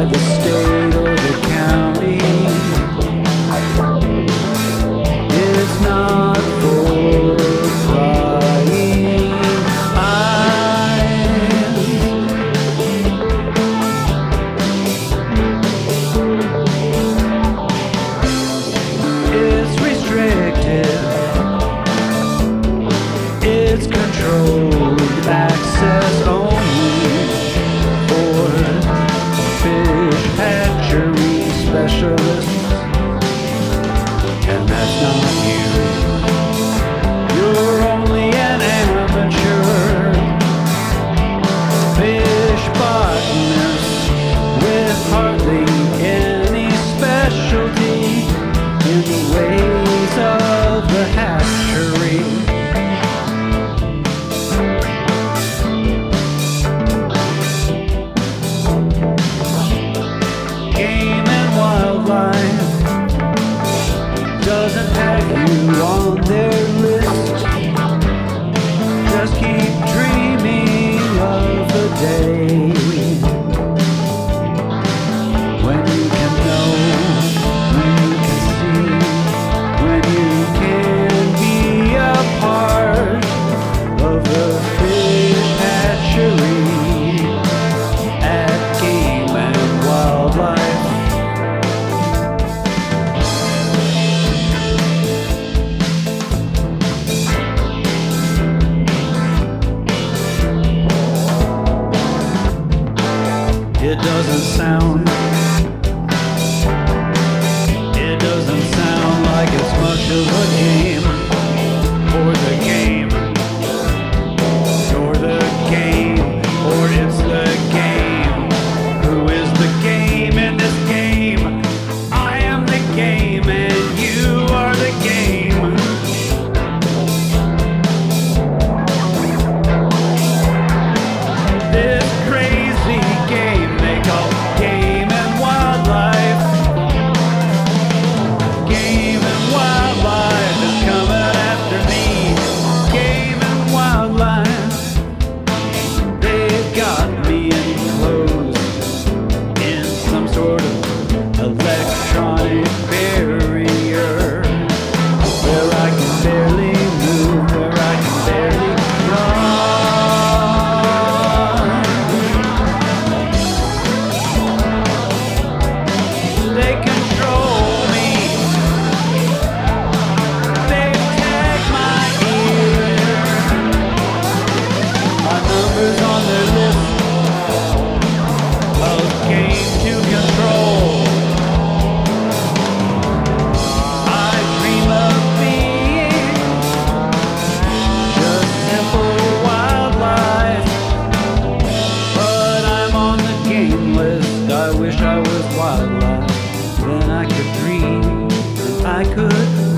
the state or the county. It's not for crying eyes. It's restricted. It's controlled access only for fish hatchery specialists. And that's not you. You're only an amateur fish botanist with hardly any specialty in the ways of the hatchery. Game and wildlife doesn't have you on their list. Just keep dreaming of the day when you can know, when you can see, when you can be a part of the fish hatchery at Game and Wildlife. It doesn't sound like it's much of a game, or the game, or the game, or it's the game. Who is the game in this game? I am the game and you are the game. This crazy game they call Game and Wildlife. Game and Wildlife is coming after me. Game and Wildlife, they've got me enclosed in some sort of electronic barrier where I can barely move, where I can barely run. They control me. They tag my ear. My number's on their list of game to control. I dream of being just simple wildlife, but I'm on the game list. I wish I was wildlife. Then I could dream, I could